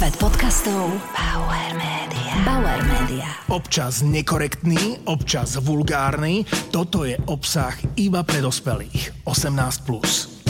Svet podcastov Bauer Media. Bauer Media. Občas nekorektný, občas vulgárny. Toto je obsah iba pre dospelých. 18+.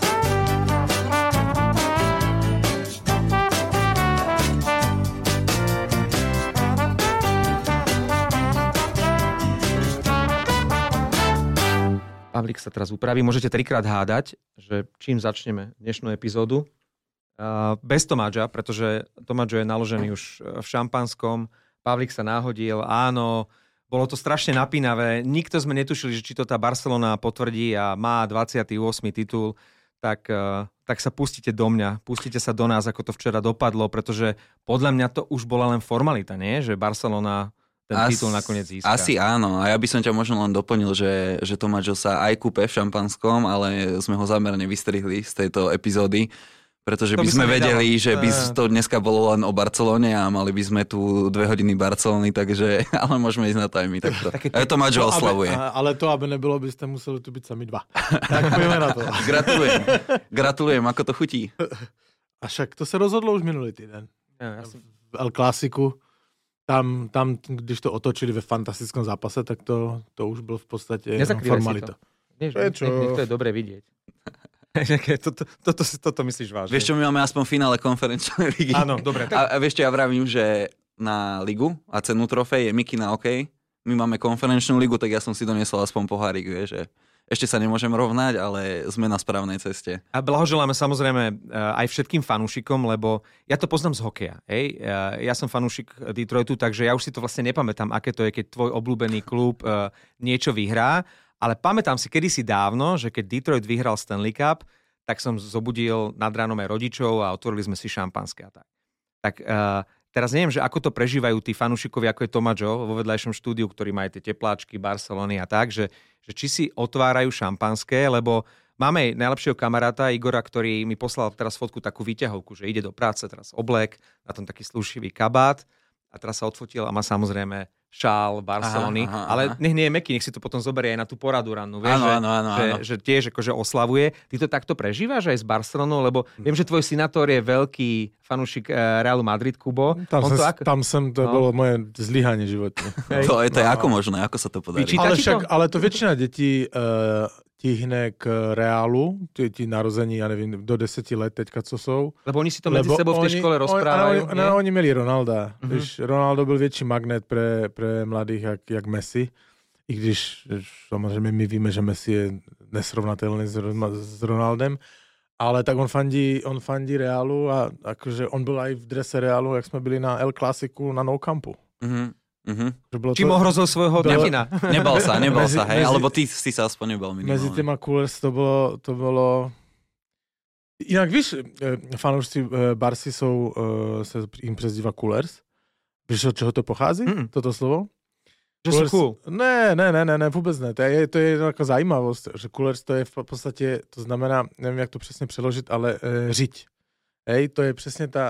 Pavlík sa teraz upraví. Môžete 3-krát hádať, že čím začneme dnešnú epizódu. Bez Tomáča, pretože Tomáčo je naložený už v šampanskom. Pavlík sa náhodil, áno. Bolo to strašne napínavé. Nikto sme netušili, že či to tá Barcelona potvrdí a má 28. titul. Tak sa pustite do mňa. Pustite sa do nás, ako to včera dopadlo, pretože podľa mňa to už bola len formalita, nie? Že Barcelona ten titul nakoniec získa. Asi áno. A ja by som ťa možno len doplnil, že Tomáčo sa aj kúpe v šampanskom, ale sme ho zámerne vystrihli z tejto epizódy, pretože by sme vedeli, že by to dneska bolo len o Barcelone a mali by sme tu 2 hodiny Barcelony, takže ale môžeme ísť na tajmy. Takto. A Tomáčo oslavuje. Ale to, aby nebylo, byste museli tu byť sami 2. Tak pojďme na to. Gratulujem, ako to chutí. A však to se rozhodlo už minulý týden. V El Clásiku. Tam, když to otočili ve fantastickom zápase, tak to už byl v podstate formalita. Prečo? To je dobre vidieť. Toto myslíš vážne. Vieš čo, my máme aspoň finále konferenčnej ligy. Áno, dobre. A vieš čo, ja vravím, že na ligu a cenu trofej je Mikina OK. My máme konferenčnú ligu, tak ja som si doniesol aspoň pohárik, vieš, že ešte sa nemôžem rovnať, ale sme na správnej ceste. A blahoželáme samozrejme aj všetkým fanúšikom, lebo ja to poznám z hokeja. Ja som fanúšik Detroitu, takže ja už si to vlastne nepamätám, aké to je, keď tvoj obľúbený klub niečo vyhrá, ale pamätám si kedysi dávno, že keď Detroit vyhral Stanley Cup, tak som zobudil nad ránom aj rodičov a otvorili sme si šampanské a tak. Tak teraz neviem, že ako to prežívajú tí fanúšikovia, ako je Tomáčo vo vedľajšom štúdiu, ktorí majú tie tepláčky, Barcelony a tak, že či si otvárajú šampanské, lebo máme najlepšieho kamaráta Igora, ktorý mi poslal teraz fotku takú výťahovku, že ide do práce, teraz oblek, na tom taký slušivý kabát a teraz sa odfotil a má samozrejme šál Barcelony, ale nech nie je mäkký, nech si to potom zoberie aj na tú poradu rannú, vieš, že tiež akože oslavuje. Ty to takto prežívaš aj s Barcelonou, lebo viem, že tvoj synátor je veľký fanúšik Realu Madrid, Kubo. To bolo moje zlyhanie životné. To je ako možné, ako sa to podarí? Ale to väčšina detí tíhne k Reálu, tí narození, ja neviem, do 10 let teďka, co sú. Lebo oni si to medzi sebou v tej škole rozprávajú. Oni mieli Ronalda. Ronaldo byl větší magnet pre mladých, jak Messi. I když samozřejmě my víme, že Messi je nesrovnatelný s Ronaldem. Ale tak on fandí Reálu a akože on byl aj v drese Reálu, jak jsme byli na El Clásiku na Nou Campu. Čím ohrozil svojho Dekina? Nebal sa, hej, alebo ty si sa aspoň nebal minimálne. Mezi těma Coolers to bylo... Jinak víš, fanoušci Barsi se jim přezdívá Coolers. Víš, od čeho to pochází, toto slovo? Že Coolers, sú cool. Ne, vůbec ne. To je jako zajímavost, že Coolers to je v podstatě, to znamená, nevím, jak to přesně přeložit, ale řiď. Hej, to je přesně ta...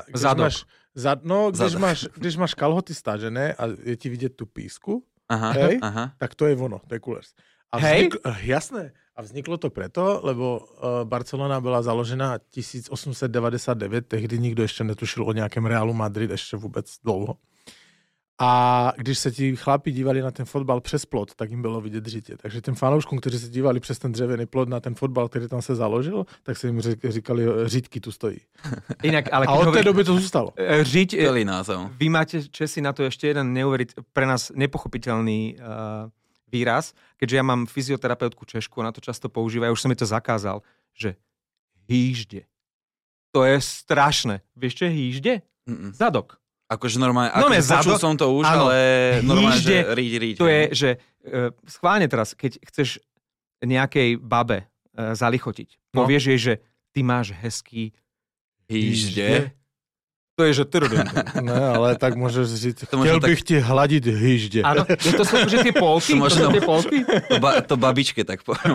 Když máš kalhoty stažené a je ti vidět tu písku, tak to je ono, to je Coolers. Jasné. A vzniklo to preto, lebo Barcelona byla založena 1899, tehdy nikdo ještě netušil o nějakém Realu Madrid, ještě vůbec dlouho. A když se ti chlapi dívali na ten fotbal přes plot, tak jim bylo vidět řitě. Takže těm fanouškům, kteří se dívali přes ten dřevěný plot na ten fotbal, který tam se založil, tak se jim říkali, řítky tu stojí. Inak, ale a od té doby to zůstalo. Řiť, vy máte Česi na to ešte jeden pre nás nepochopiteľný výraz, keďže ja mám fyzioterapeutku Češku, ona to často používa, ja už som mi to zakázal, že hýžde. To je strašné. Vieš, čo je hýžde? Zadok. Akože normálne, počul som to už, ale normálne, že ríď. To je, že schválne teraz, keď chceš nejakej babe zalichotiť, povieš jej, že ty máš hezký hýžde. To je, že trudem. Ne, ale tak môžeš říct, chtěl bych ti hladiť hýžde. Áno, to sú že tie polky? To babičke, tak poviem.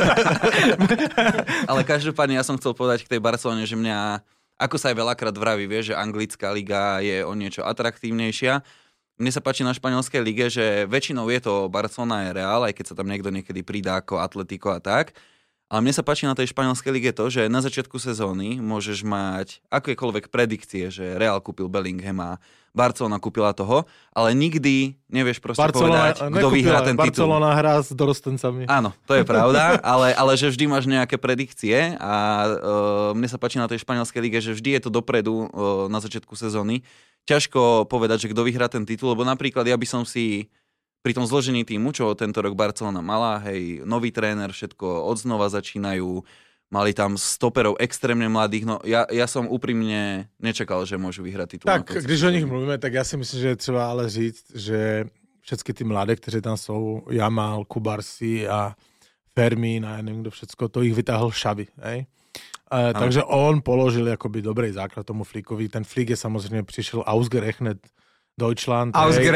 Ale každopádne ja som chcel povedať k tej Barcelone, že mňa ako sa aj veľakrát vraví, vieš, že anglická liga je o niečo atraktívnejšia. Mne sa páči na španielskej lige, že väčšinou je to Barcelona a Real, aj keď sa tam niekto niekedy pridá ako Atletico a tak. Ale mne sa páči na tej španielskej lige to, že na začiatku sezóny môžeš mať akékoľvek predikcie, že Real kúpil Bellinghama, Barcelona kúpila toho, ale nikdy nevieš proste povedať, kto vyhrá ten titul. Barcelona hrá s dorostencami. Áno, to je pravda, ale že vždy máš nejaké predikcie a mne sa páči na tej španielskej lige, že vždy je to dopredu na začiatku sezóny. Ťažko povedať, že kto vyhrá ten titul, lebo napríklad ja by som si pri tom zložení týmu, čo tento rok Barcelona mala, hej, nový tréner, všetko odznova začínajú, mali tam stoperov extrémne mladých, no ja som úprimne nečakal, že môžu vyhrať titul. Tak, když o nich mluvíme, tak já si myslím, že je třeba ale říct, že všechny ty mladé, kteří tam jsou, Jamal, Kubarsi a Fermín a já nevím, kdo všecko, to jich vytáhl Xavi, hej. Takže on položil jakoby dobrý základ tomu Flíkovi. Ten Flík je samozřejmě přišel ausgerechnet Deutschland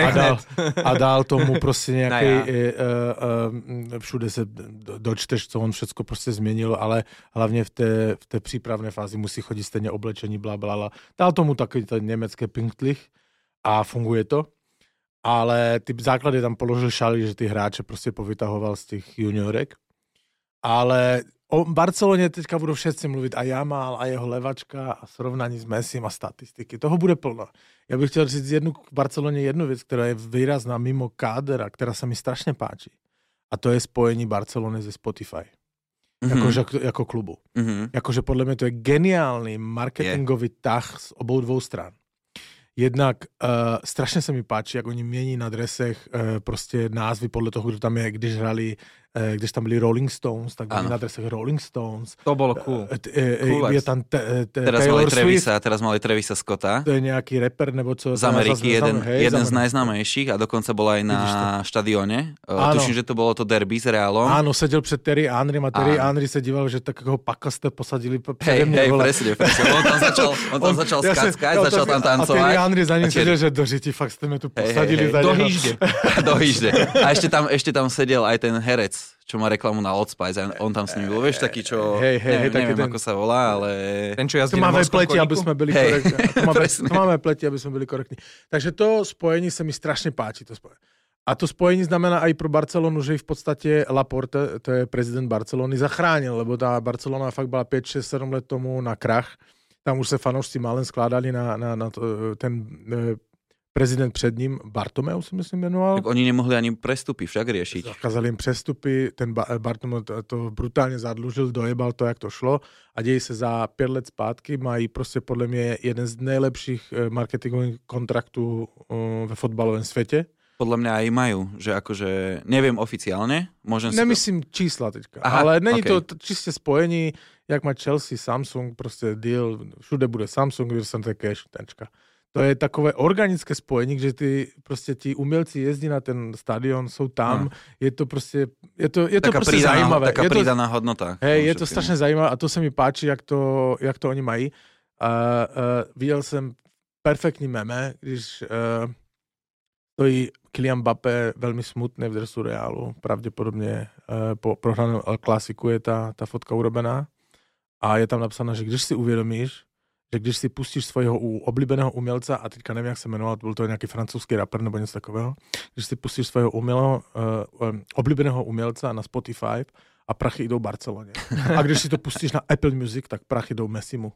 a dal tomu prostě nějaký, všude se dočteš, co on všecko prostě změnil, ale hlavně v té přípravné fázi musí chodit stejně oblečení, blablabla. Dal tomu takový ten německé pinktlich a funguje to. Ale ty základy tam položil Xavi, že ty hráče prostě povytahoval z těch juniorek. Ale o Barceloně teďka budou všetci mluvit a Jamal a jeho levačka a srovnání s Messim a statistiky. Toho bude plno. Já bych chtěl říct v Barceloně jednu věc, která je výrazná mimo kádra, která se mi strašně páčí. A to je spojení Barcelony ze Spotify. Jako klubu. Jakože podle mě to je geniální marketingový tah z obou dvou stran. Jednak strašně se mi páčí, jak oni mění na dresech prostě názvy podle toho, kdo tam je, když tam byli Rolling Stones, tak byli na dresech Rolling Stones. To bolo cool. Je tam teraz mali Travisa Scotta. To je nejaký rapper, nebo co? Z Ameriky, jeden z najznámejších a dokonca bol aj na štadióne. Tuším, že to bolo to derby s Realom. Áno, sedel pred Terry Henrym a Terry Henry sa díval, že takého paka ste posadili přede mňa. Hej, presne. On tam začal skackať, začal tam tancovať. A Terry Henry za ním sedel, že dožiti, fakt ste me tu posadili za neho. Do hýžde. A ešte tam sedel aj ten herec, čo má reklamu na Old Spice, on tam s ním bol, vieš, taký, čo neviem ako sa volá, ale... Ten, čo jazdí na morskom koniku? Aby sme byli korektní. To máme pleti, aby sme byli korektní. Takže to spojení sa mi strašne páči. A to spojení znamená aj pro Barcelonu, že v podstate Laporte, to je prezident Barcelony, zachránil, lebo tá Barcelona fakt byla 5, 6, 7 let tomu na krach. Tam už sa fanoušci málem skládali na ten... prezident před ním, Bartomeu si myslím jmenoval. Tak oni nemohli ani prestupy však riešiť. Zakázali im prestupy, ten Bartomeu to brutálně zadlužil, dojebal to, jak to šlo a dějí se za 5 let zpátky, mají prostě podle mě jeden z nejlepších marketingových kontraktů ve fotbalovém světě. Podľa mňa aj majú, že akože, neviem oficiálne, môžem si nemyslím čísla teďka, ale není to čistě spojení, jak má Chelsea, Samsung, prostě deal, všude bude Samsung, Vircente Cash, tenčka. To je takové organické spojení, že ti umělci jezdí na ten stadion, jsou tam, je to prostě prostě zajímavé. Taká pridaná hodnota. Hej, je to strašně zajímavé a to se mi páči, jak to oni mají. Viděl jsem perfektní meme, když stojí Kylian Mbappé velmi smutný v dresu Realu, pravděpodobně po prohraném El Clasiku je ta fotka urobená a je tam napsáno, že když si uvědomíš, že když si pustíš svojho oblíbeného umělca, a teďka nevím, jak se jmenoval, byl to nějaký francouzský rapper nebo něco takového, když si pustíš svojho oblíbeného umělca na Spotify a prachy jdou Barceloně. A když si to pustíš na Apple Music, tak prachy jdou Messimu.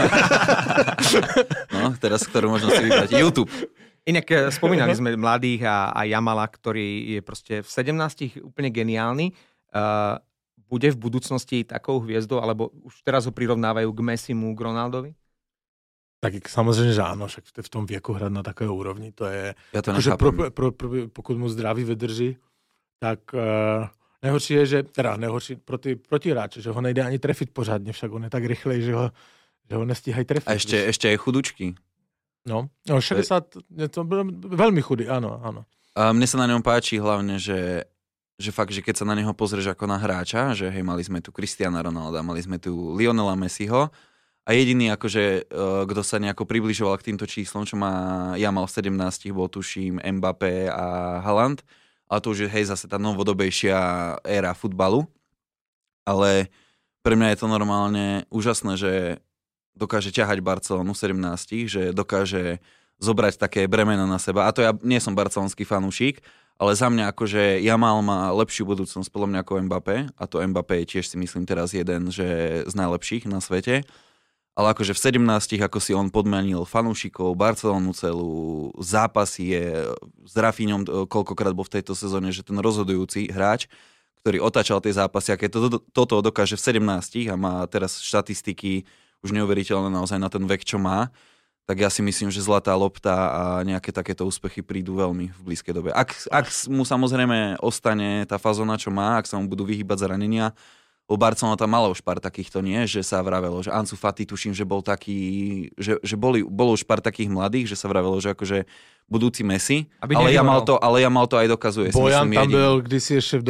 No, teraz, ktorú možno si vybrať. YouTube. Inak spomínali sme mladých a Jamala, ktorý je proste v 17 úplne geniálny. Bude v budúcnosti takou hviezdou, alebo už teraz ho prirovnávajú k Messimu, k Ronaldovi? Tak samozřejmě, že áno, však v tom věku hrát na takové úrovni, to je... Ja to že pokud mu zdraví vydrží, tak nejhorší je, že... Teda nejhorší proti hráče, že ho nejde ani trefit pořádně, však on je tak rychlej, že ho nestíhají trefit. A ešte aj chudučky. No 60, to byl veľmi chudý, áno. A mne sa na ňom páči hlavne, že fakt, že keď sa na neho pozrieš ako na hráča, že hej, mali sme tu Cristiana Ronalda, mali sme tu Lionela Messiho, a jediný, akože, kto sa nejako približoval k týmto číslom, čo má Jamal v 17, bol tuším Mbappé a Haaland, ale to už je hej, zase tá novodobejšia éra futbalu. Ale pre mňa je to normálne úžasné, že dokáže ťahať Barcelonu 17, že dokáže zobrať také bremeno na seba. A to ja nie som barcelonský fanúšik, ale za mňa akože Yamal má lepšiu budúcnosť podľa mňa ako Mbappé a to Mbappé je tiež si myslím teraz jeden z najlepších na svete. Ale akože v 17, ako si on podmenil fanúšikov, Barcelonu celú, zápasy je s Rafinhom, koľkokrát bol v tejto sezóne, že ten rozhodujúci hráč, ktorý otáčal tie zápasy, a keď toto dokáže v 17 a má teraz štatistiky už neuveriteľné naozaj na ten vek, čo má, tak ja si myslím, že zlatá lopta a nejaké takéto úspechy prídu veľmi v blízkej dobe. Ak mu samozrejme ostane tá fazóna, čo má, ak sa mu budú vyhýbať zranenia, u Barcelona tam malo už pár takýchto, nie? Že sa vravelo, že Ansu Fati tuším, že bol taký, že bolo už pár takých mladých, že sa vravelo, že akože budúci Messi, ale Yamal to aj dokazuje. Bojan tam byl kdysi ešte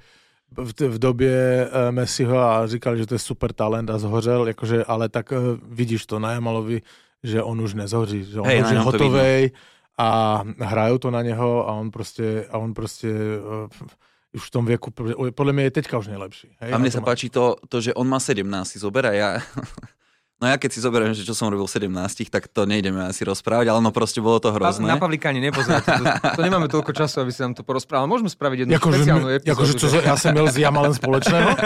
v době Messiho a říkali, že to je super talent a zhořel, akože, ale tak vidíš to na Yamalovi, že on už nezhoří, že on už je hotovej a hrajú to na neho a on proste už v tom vieku, podľa mňa je teďka už najlepší. Hej? A mne sa páči to, že on má 17, si zoberá ja... No ja keď si zoberiem, že čo som robil v 17, tak to nejdeme asi rozprávať, ale no proste bolo to hrozné. Na Pavlíkani nepozerať. To nemáme toľko času, aby si nám to porozprával. Môžeme spraviť jednu špeciálnu epizódu. Jakože čo ja som mal s Yamalem spoločného?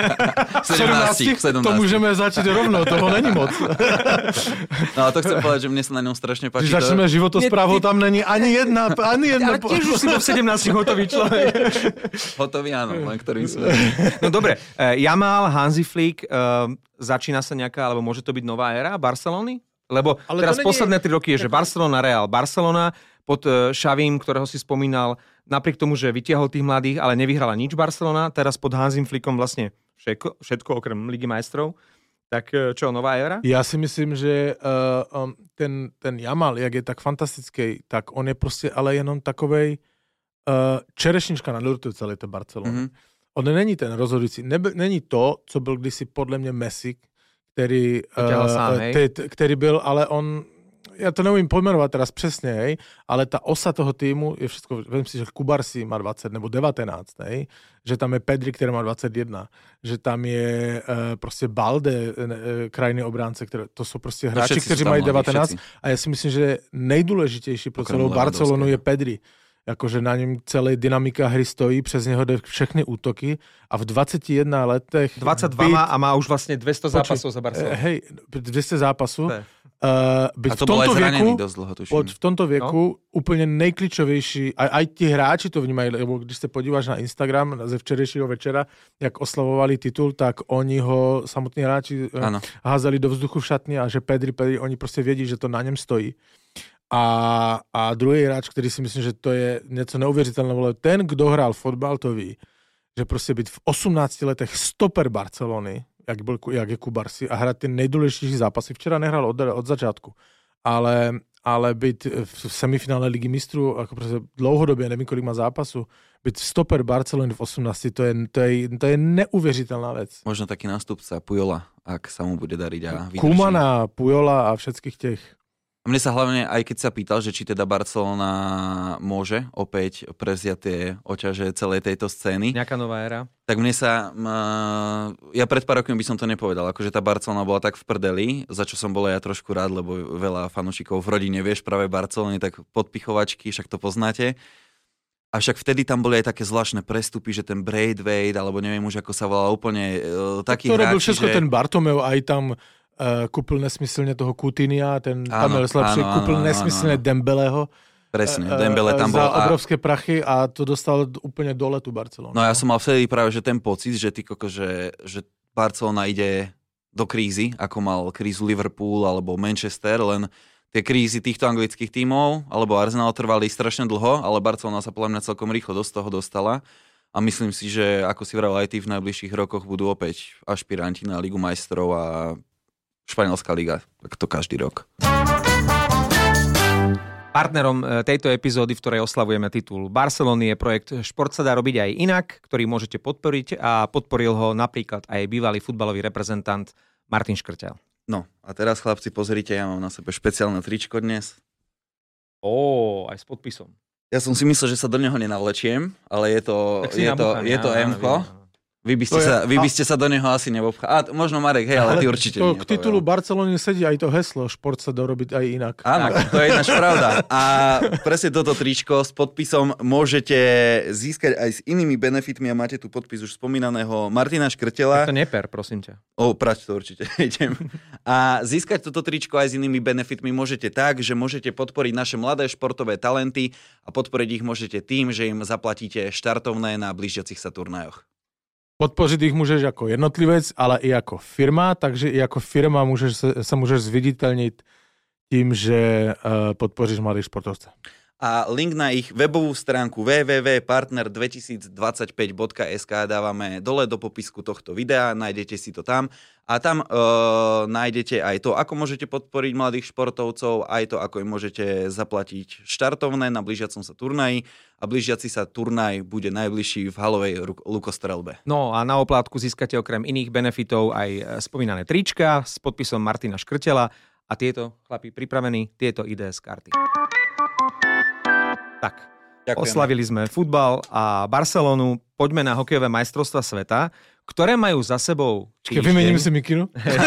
17. To môžeme začať rovno, toho není moc. No a to chcem povedať, že mne sa na ňom strašne páči. Když začneme životosprávou, tam není ani jedna. Ale tiež už si bol v 17 hotový človek. Hotový áno, len ktorým sme. No dobre, Yamal, Hansi Flick, začína sa nejaká, alebo môže to byť nová éra Barcelony? Lebo ale teraz posledné 3 roky je, že Barcelona, Real, Barcelona pod Xavím, ktorého si spomínal, napriek tomu, že vytiahol tých mladých, ale nevyhrala nič Barcelona, teraz pod Hansim Flickom vlastne všetko okrem Ligy majstrov. Tak čo, nová éra? Ja si myslím, že ten Yamal, jak je tak fantastický, tak on je prostě ale jenom takovej čerešnička na dortu celé té Barcelony. Mm-hmm. On není ten rozhodující, není to, co byl kdysi podle mě Messi, který byl, ale on, já to neumím pojmenovat teraz přesně, hej, ale ta osa toho týmu je všechno, vím si, že Kubarsi má 20 nebo 19, hej, že tam je Pedri, který má 21, že tam je prostě Balde, krajný obránce, to jsou prostě hráči, kteří mají 19 a já si myslím, že nejdůležitější pro celou Barcelonu je Pedri. Jakože na něm celé dynamika hry stojí, přes něho jde všechny útoky a v 21 letech... 22 má a má už vlastně 200 zápasů za Barcelonu. Hej, 200 zápasů. Byť v tomto věku, v tomto věku úplně nejklíčovější, a ti hráči to vnímají, lebo když se podíváš na Instagram ze včerejšího večera, jak oslavovali titul, tak oni ho, samotní hráči, házeli do vzduchu v šatni a že Pedri, oni prostě vědí, že to na něm stojí. A druhý hráč, který si myslím, že to je něco neuvěřitelného, ten, kdo hrál fotbal, to ví, že prostě být v 18 letech stoper Barcelony, jak je Kubarsi, a hrát ty nejdůležitější zápasy. Včera nehrál od začátku, ale být v semifinále Ligy mistrů, jako prostě dlouhodobě, nevím, kolik má zápasu, být stoper Barcelony v 18, to je neuvěřitelná věc. Možno taký nástupca Pujola, ak sa mu bude dariť a vydrží. Kumana, Pujola a všetkých těch. A mne sa hlavne, aj keď sa pýtal, že či teda Barcelona môže opäť prevziať tie oťaže celej tejto scény. Nejaká nová éra. Tak mne sa... Ja pred pár rokmi by som to nepovedal, akože tá Barcelona bola tak v prdeli, za čo som bol ja trošku rád, lebo veľa fanúšikov v rodine, vieš, práve Barcelony, tak podpichovačky, však to poznáte. A však vtedy tam boli aj také zvláštne prestupy, že ten Braithwaite, alebo neviem už, ako sa volal, úplne taký hráči, to robil všetko ten Bartomeu, aj tam... kúpil nesmyslne toho Coutinha, tam je slabšie, kúpil nesmyslne Dembeleho. Presne, Dembele tam bol. Za obrovské prachy a to dostal úplne dole tu Barcelonu. No ja som mal vtedy práve že ten pocit, že že Barcelona ide do krízy, ako mal krízu Liverpool alebo Manchester, len tie krízy týchto anglických tímov alebo Arsenal trvali strašne dlho, ale Barcelona sa podľa mňa celkom rýchlo z toho dostala. A myslím si, že ako si vravel aj ty, v najbližších rokoch budú opäť ašpiranti na Ligu majstrov a Španielská liga, tak to každý rok. Partnerom tejto epizódy, v ktorej oslavujeme titul Barcelony, je projekt Šport sa dá robiť aj inak, ktorý môžete podporiť a podporil ho napríklad aj bývalý futbalový reprezentant Martin Škrtel. No a teraz chlapci, pozrite, ja mám na sebe špeciálne tričko dnes. Aj s podpisom. Ja som si myslel, že sa do neho nenavlečiem, ale je to M-ko. Vy by ste sa do neho asi nevobchali. Možno Marek, hej, ale ty určite nie. K titulu Barcelony sedí aj to heslo, šport sa dá robiť aj inak. Áno, to je ináč pravda. A presne toto tričko s podpisom môžete získať aj s inými benefitmi a máte tu podpis už spomínaného Martina Škrtela. To neper, prosím ťa. Prať to určite, idem. A získať toto tričko aj s inými benefitmi môžete tak, že môžete podporiť naše mladé športové talenty a podporiť ich môžete tým, že im zaplatíte štartovné na blížiacich sa turnajoch. Podpořit ich môžeš ako jednotlivec, ale i ako firma, takže i ako firma sa môžeš zviditeľniť tým, že podpoříš mladých športovcov. A link na ich webovú stránku www.partner2025.sk dávame dole do popisku tohto videa, nájdete si to tam a tam nájdete aj to, ako môžete podporiť mladých športovcov, aj to, ako im môžete zaplatiť štartovné na blížiacom sa turnaji a blížiaci sa turnaj bude najbližší v halovej lukostrelbe. No a na oplátku získate okrem iných benefitov aj spomínané trička s podpisom Martina Škrtela a tieto, chlapi, pripravení, tieto IDS karty. Tak, ďakujeme. Oslavili sme futbal a Barcelonu. Poďme na hokejové majstrovstvá sveta, ktoré majú za sebou týždeň. Vymením si mikinu.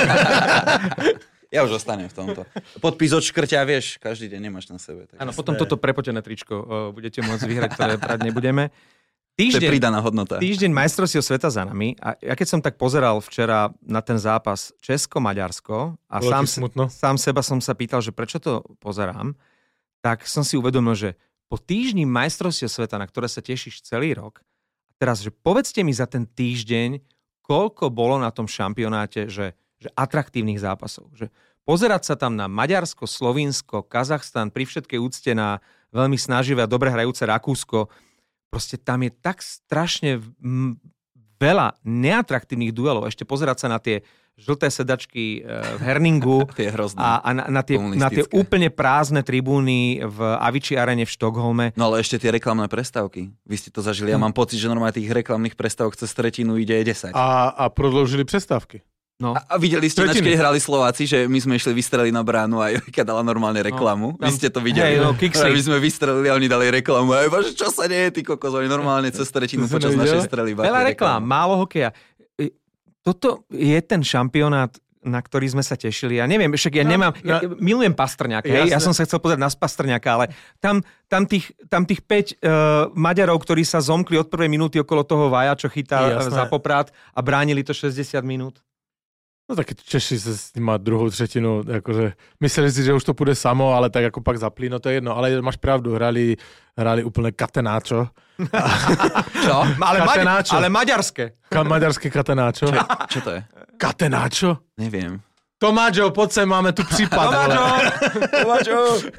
Ja už ostanem v tomto. Podpis od Škrťa, vieš, každý deň nemáš na sebe. Áno, potom toto prepotené tričko budete môcť vyhrať, ktoré brať nebudeme. To je pridaná hodnota. Týždeň majstrovstiev sveta za nami a ja keď som tak pozeral včera na ten zápas Česko-Maďarsko a sám seba som sa pýtal, že prečo to pozerám, tak som si uvedomil, že po týždni majstrovstiev sveta, na ktoré sa tešíš celý rok, a teraz, že povedzte mi za ten týždeň, koľko bolo na tom šampionáte, že atraktívnych zápasov. Že pozerať sa tam na Maďarsko, Slovinsko, Kazachstan, pri všetkej úcte na veľmi snaživé a dobre hrajúce Rakúsko, proste tam je tak strašne veľa neatraktívnych duelov. Ešte pozerať sa na tie žlté sedačky v Herningu a na tie úplne prázdne tribúny v Avicii Arene v Štokholme. No ale ešte tie reklamné prestávky. Vy ste to zažili. Ja mám pocit, že normálne tých reklamných prestávok cez tretinu ide 10. A prodĺžili prestávky. No. A videli ste, keď hrali Slováci, že my sme išli vystreliť na bránu a Jojka dala normálne reklamu. Vy ste to videli. My sme vystrelili a oni dali reklamu. A čo sa deje, ty kokos? Oni normálne cez tretinu počas našej strely. Veľa reklám, málo hokeja. Toto je ten šampionát, na ktorý sme sa tešili. Ja neviem, však ja milujem Pastrňáka. Ja som sa chcel pozrieť na Pastrňáka, ale tam tých 5 Maďarov, ktorí sa zomkli od prvej minúty okolo toho Vaja, čo chytá za Poprad a bránili to 60 minút. No tak Češi sa s tým má druhou třetinu, akože mysleli si, že už to pôjde samo, ale tak ako pak zaplí, no to je jedno, ale máš pravdu, hrali úplne katenáčo. Čo? Ale maďarské. Maďarské katenáčo. Čo to je? Katenáčo? Neviem. Tomáčo, poď sem, máme tu prípad. Tomáčo!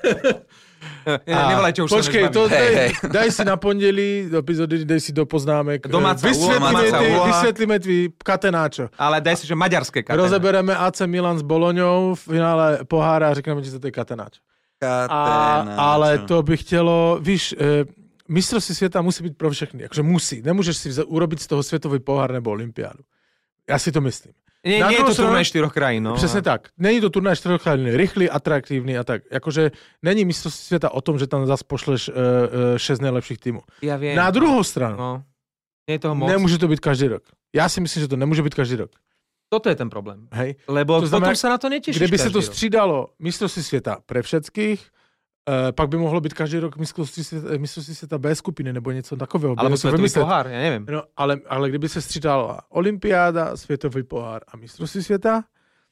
Nevolajte už. Počkej, daj si na pondelí epizódy, daj si do poznámek. Vysvetlíme tvý katenáčo. Ale daj si, že maďarské katenáčo. Rozebereme AC Milan s Boloňou v finále pohára a řekneme ti, že to je katenáčo. Ale to by chtělo, víš, mistrovství světa musí být pro všechny. Akože musí. Nemôžeš si urobiť z toho svetový pohár nebo olympiádu. Ja si to myslím. Nie je to turnaj 4 krajín. No. Přesně tak. Není to turnaj 4 krajín. Rychlý, atraktívny a tak. Akože není mistrovství světa o tom, že tam zase pošleš 6 nejlepších týmů. Ja viem. Na druhou stranu. No. Nie je toho moc. Nemôže to byť každý rok. Ja si myslím, že to nemôže byť každý rok. Toto je ten problém. Hej. Lebo to znamená, potom sa na to netešíš. Kdyby sa to střídalo mistrovství světa pre všetkých, pak by mohlo byť každý rok mistrovství sveta B skupiny nebo něco takového. Alebo svetový pohár, ja neviem. No, ale kdyby sa střídala olympiáda, svetový pohár a mistrovství sveta,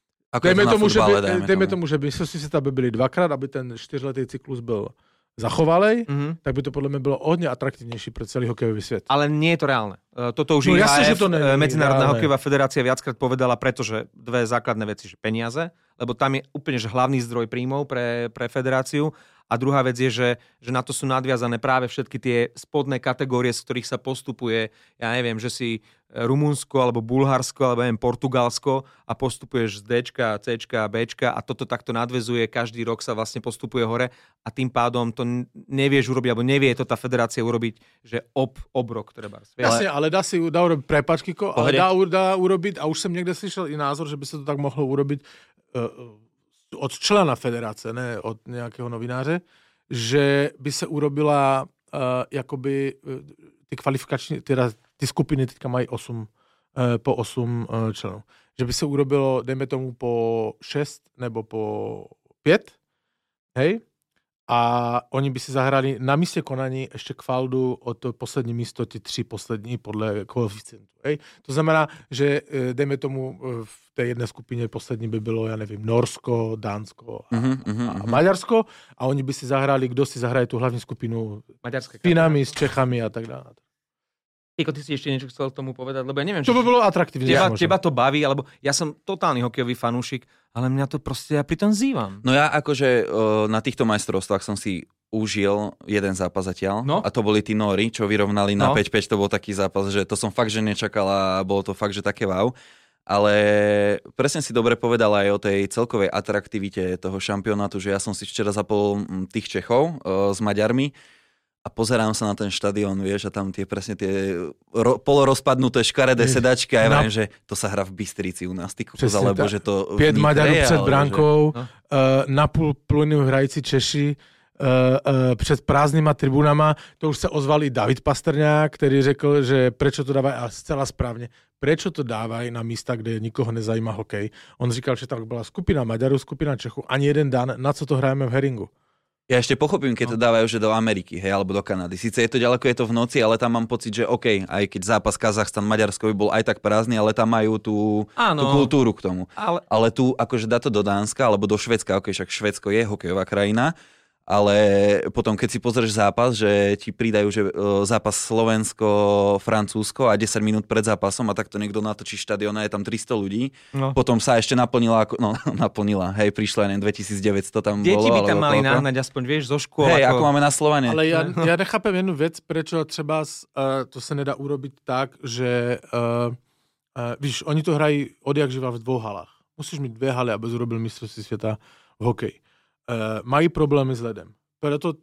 dejme tomu, že mistrovství sveta by byly dvakrát, aby ten 4letý cyklus byl zachovalej, tak by to podľa mňa bylo hodne atraktívnejší pre celý hokejový svet. Ale nie je to reálne. Toto už Medzinárodná hokejová federácia viackrát povedala, pretože dve základné veci, že peniaze, lebo tam je úplne že hlavný zdroj príjmov pre federáciu a druhá vec je, že na to sú nadviazané práve všetky tie spodné kategórie, z ktorých sa postupuje, ja neviem, že si Rumunsko alebo Bulharsko alebo neviem, Portugalsko a postupuješ z Dčka, Cčka, Bčka a toto takto nadväzuje, každý rok sa vlastne postupuje hore a tým pádom to nevieš urobiť, alebo nevie to tá federácia urobiť, že obrok treba. Jasne, ale dá urobiť, prepáč Kiko, ale dá urobiť, a už som niekde slyšel i názor, že by sa to tak mohlo urobiť od člena federácie, ne od nejakého novináře, že by sa urobila jakoby ty kvalifikační, teda ty skupiny teďka mají 8 po 8 členů. Že by se urobilo, dejme tomu, po 6 nebo po 5, hej? A oni by si zahrali na místě konaní ještě kvaldu o to poslední místo, ty 3 poslední podle koeficientu. Hej? To znamená, že dejme tomu v té jedné skupině poslední by bylo, já nevím, Norsko, Dánsko a Maďarsko a oni by si zahrali, kdo si zahraje tu hlavní skupinu s Finami, s Čechami a tak dále. Iko, ty si ešte niečo chcel k tomu povedať, lebo ja neviem, čo by bolo atraktívne. Teba to baví, alebo ja som totálny hokejový fanúšik, ale mňa to proste, ja pritom zývam. No ja akože na týchto majstrovstvách som si užil jeden zápas zatiaľ a to boli tí Nóri, čo vyrovnali na 5-5, to bol taký zápas, že to som fakt, že nečakal a bolo to fakt, že také wow. Ale presne si dobre povedala aj o tej celkovej atraktivite toho šampionátu, že ja som si včera zapol tých Čechov s Maďarmi a pozerám sa na ten štadión, vieš, a tam presne tie polorozpadnuté škaredé sedačky a ja viem, že to sa hrá v Bystrici u nás, ty kus, alebo že to... 5 Maďarů před brankou, napůl plynú hrající Češi, před prázdnýma tribunama, to už se ozval i David Pastrňák, který řekl, že prečo to dávají, a zcela správně, prečo to dávají na místa, kde nikoho nezajímá hokej. On říkal, že tam byla skupina Maďarů, skupina Čechů, ani jeden dan, na co to hrajeme v Heringu. Ja ešte pochopím, keď to dávajú, že do Ameriky, hej, alebo do Kanady. Sice je to ďaleko, je to v noci, ale tam mám pocit, že OK, aj keď zápas Kazachstan-Maďarsko by bol aj tak prázdny, ale tam majú tú kultúru k tomu. Ale tu, akože dá to do Dánska, alebo do Švédska, OK, však Švédsko je hokejová krajina, ale potom, keď si pozrieš zápas, že ti pridajú, že zápas Slovensko-Francúzsko a 10 minút pred zápasom a takto niekto natočí štadión a je tam 300 ľudí. No. Potom sa ešte naplnila, hej, prišlo aj 2900 tam Deti bolo. Deti by tam mali nahnať aspoň, vieš, zo škôl. Hej, ako máme na Slovane. Ale ja nechápem jednu vec, prečo třeba to sa nedá urobiť tak, že víš, oni to hrají odjak živa v 2 halách. Musíš mít 2 haly, aby zrobil mistrovství sveta v hokeji. Mají problémy s ledem. Proto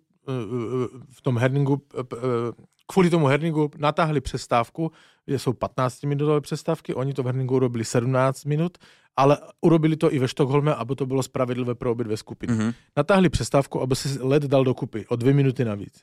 v tom herningu, kvůli tomu herningu natáhli přestávku, kde jsou 15-minutové přestávky, oni to v herningu urobili 17 minut, ale urobili to i ve Štokholme, aby to bylo spravedlivé pro obě dvě skupiny. Natáhli přestávku, aby se led dal dokupy o 2 minuty navíc.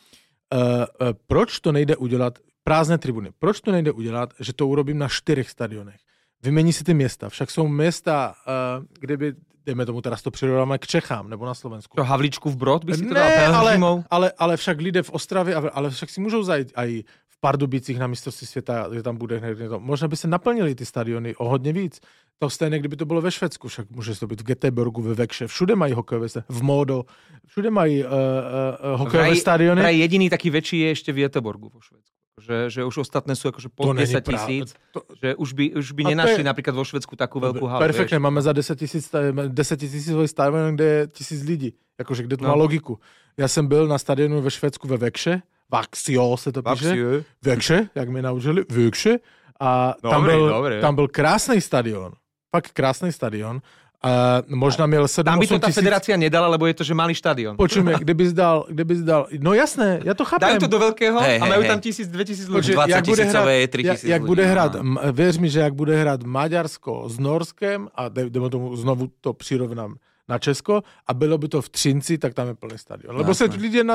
Proč to nejde udělat, prázdné tribuny, proč to nejde udělat, že to urobím na 4 stadionech? Vymení si ty města, však jsou města, kde by dejme tomu, teraz to přirovnáme k Čechám, nebo na Slovensku. To Havličku v Brod by si to dal ale však lidé v Ostravě, ale však si můžou zajít aj v Pardubicích na mistrovství světa, že tam bude to. Možná by se naplnili ty stadiony o hodně víc. To stejné, kdyby to bylo ve Švédsku, však může to být v Göteborgu, ve Vekše, všude mají hokejové stadiony, v Modo, všude mají hokejové stadiony. Vraj jediný taký väčší je ešte v Göteborgu vo Švédsku. Že už ostatné sú akože po 10 000, že už by nenašli napríklad vo Švédsku takú veľkú halu. Perfektne, máme za 10 000 stadion, kde je 1000 lidí. Akože, kde to má logiku. Ja som byl na stadionu ve Švédsku ve Vekše, Vaxio se to píše. Vekše, jak mi naučili, Vekše. A tam byl krásný stadion. Fakt krásný stadion. Možná měl 7-8 Tam by to tá federácia nedala, lebo je to, že malý štadión. Počujme, kdyby zdal, no jasné, ja to chápem. Dajú to do veľkého a majú tam 1000-2000 ľudí. 20 000, 3000 ľudí. Jak bude hrať, věř mi, že jak bude hrať Maďarsko s Norskem a dejme tomu znovu to přirovnám na Česko a bylo by to v Třinci, tak tam je plný stadion. Lebo se lidé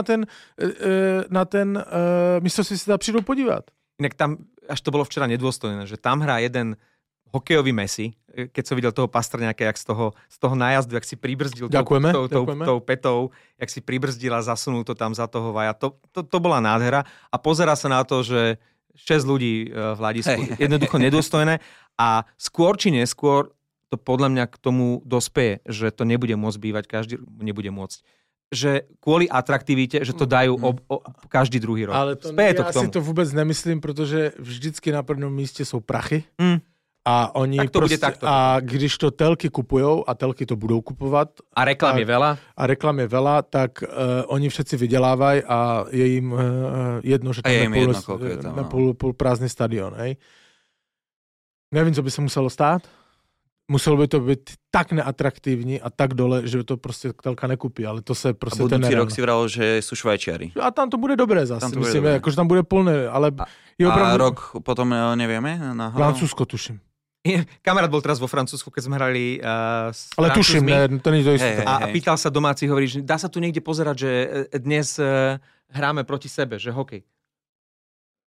na ten mistrovství sa přijdou podívat. Inak tam, až to bolo včera nedôstojné, že tam hrá jeden hokejový Messi, keď som videl toho Pastrňáka, jak z toho nájazdu, jak si pribrzdil tou petou, jak si pribrzdil a zasunul to tam za toho vaja. To bola nádhera a pozerá sa na to, že 6 ľudí v hľadisku. Jednoducho nedôstojné a skôr či neskôr to podľa mňa k tomu dospeje, že to nebude môcť bývať, každý nebude môcť. Že kvôli atraktivite, že to dajú každý druhý rok. Ale ja si to vôbec nemyslím, protože vždycky na prvnom míste sú prachy. A oni a když to telky kupujou, a telky to budou kupovat. A reklam je veľa. Tak oni všetci vydělávají a je jim jedno, že tam je půl prázdný stadion. Hej. Nevím, co by se muselo stát. Muselo by to být tak neatraktivní a tak dole, že to prostě telka nekupí, ale to se prostě... A budúci rok si vral, že sú Švajčiari. A tam to bude dobré zase, myslím, jakože tam bude plné, ale... A rok potom nevieme? Francúzsko tuším. Kamarát bol teraz vo Francúzsku, keď sme hrali s ale tuším, to nie je to isté. A pýtal sa domáci, hovorí, že dá sa tu niekde pozerať, že dnes hráme proti sebe, že hokej.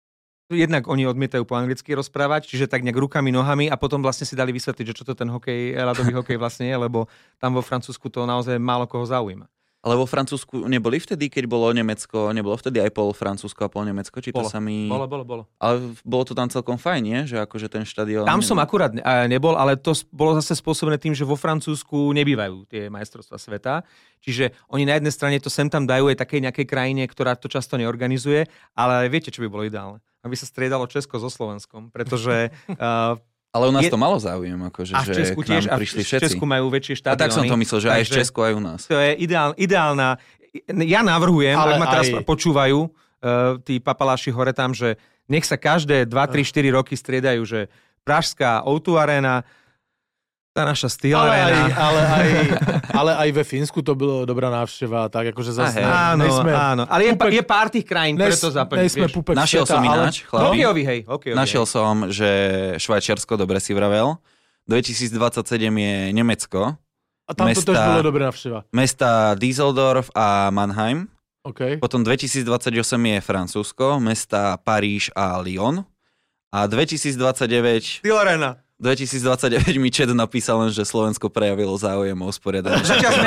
jednak oni odmietajú po anglicky rozprávať, čiže tak nejak rukami, nohami a potom vlastne si dali vysvetliť, že čo to ten hokej, ľadový hokej vlastne je, lebo tam vo Francúzsku to naozaj málo koho zaujíma. Ale vo Francúzsku neboli vtedy, keď bolo Nemecko, nebolo vtedy aj pol Francúzsko a pol Nemecko? Či to sami... Bolo. Ale bolo to tam celkom fajn, nie? Že akože ten štadión... Tam som akurát nebol, ale to bolo zase spôsobené tým, že vo Francúzsku nebývajú tie majstrovstvá sveta. Čiže oni na jednej strane to sem tam dajú aj takej nejakej krajine, ktorá to často neorganizuje, ale viete, čo by bolo ideálne? Aby sa striedalo Česko so Slovenskom, pretože... Ale u nás to malo záujem, akože, a v Česku že k nám prišli všetci. V Česku majú väčšie štadióny. A tak som to myslel, že aj v Česku, aj u nás. To je ideálna... Ja navrhujem, ak ma teraz počúvajú tí papaláši hore tam, že nech sa každé 2, 3, 4 roky striedajú, že Pražská O2 Arena, tá naša Steel Arena. Ale aj ve Fínsku to bylo dobrá návšteva, tak akože zase... Áno. Ale je pár tých krajín, ktoré to zaplní. Našiel som ináč, chlapi. Hokejový. Našiel som, že Švajčiarsko, dobre si vravel. 2027 je Nemecko. A tam to tiež bolo dobrá návšteva. Mesta Düsseldorf a Mannheim. Okay. Potom 2028 je Francúzsko, mesta Paríž a Lyon. A 2029... Steel Arena. 2029 mi Čed napísal len, že Slovensko prejavilo záujem o usporiadanie.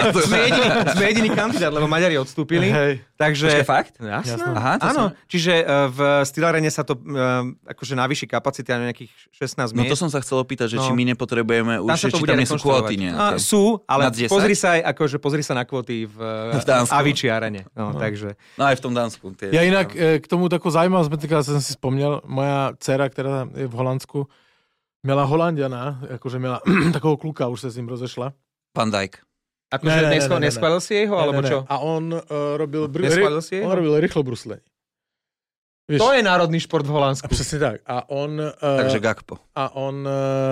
Sme jediný kandidát, lebo Maďari odstúpili. Takže... Počkej, fakt? Jasné. Aha, áno. Čiže v Steel Arene sa to akože navýši kapacita na nejakých 16 miest. No to som sa chcel opýtať, že či my nepotrebujeme už, či tam nie sú kvóty nejaké. Sú, ale pozri sa na kvóty v Avicii Arene. Takže... No aj v tom Dánsku. Ja inak k tomu takovou zaujímavosť, som si spomnel, moja dcera, ktorá je v Holandsku, měla Holandiana, jakože měla takového kluka, už se s ním rozešla. Van Dijk. Akože neschválil si jeho, alebo čo? A on robil rýchlobruslenie. To je národný šport v Holandsku. Přesně tak. A on... Takže Gakpo. A on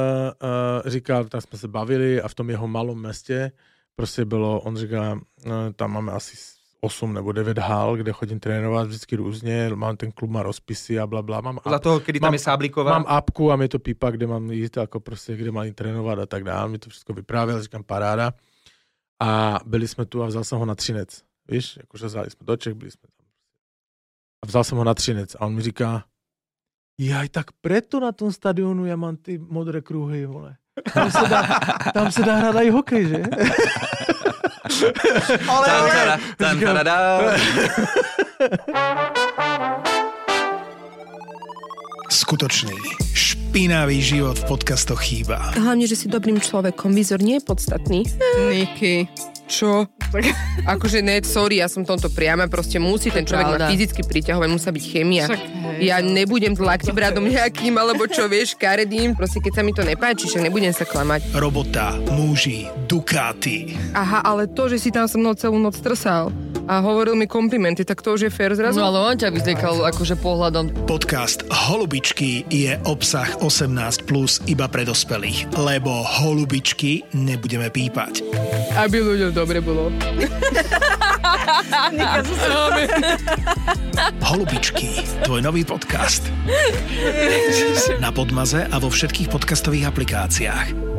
říkal, tak jsme se bavili a v tom jeho malom městě prostě bylo, on říká, tam máme asi 8 nebo 9 hál, kde chodím trénovat vždycky různě, mám ten klub, má rozpisy a blabla. Za toho, kedy tam je Sáblíková. Mám apku a mě to pípa, kde mám jít, jako prostě, kde mám trénovat a tak dále. Mi to všechno vyprávěl, říkám paráda. A byli jsme tu a vzal jsem ho na Třinec. Víš, jakože vzali jsme do Čech, byli jsme tam. A vzal jsem ho na Třinec a on mi říká, jaj, tak preto na tom stadionu já mám ty modré kruhy, vole. Tam se dá hrát aj hokej, že? Skutočný špinavý život v podcastoch chýba. Hlavne, že si dobrým človekom. Výzor nie je podstatný. Niky, čo? Akože ne, sorry, ja som tomto priama, proste musí ten človek ma fyzicky priťahovať, musí byť chémia. Ja nebudem tlakťobradom nejakým, alebo čo vieš, karedím, proste keď sa mi to nepáči, však nebudem sa klamať. Robota, muži, Ducati. Aha, ale to, že si tam so mnou celú noc trsal a hovoril mi komplimenty, tak to už je fér zrazu? No ale on ťa vyzliekal akože pohľadom. Podcast Holubičky je obsah 18+, iba pre dospelých, lebo holubičky nebudeme pípať. Aby ľuďom dobre bolo. Holubičky, tvoj nový podcast. Na Podmaze a vo všetkých podcastových aplikáciách.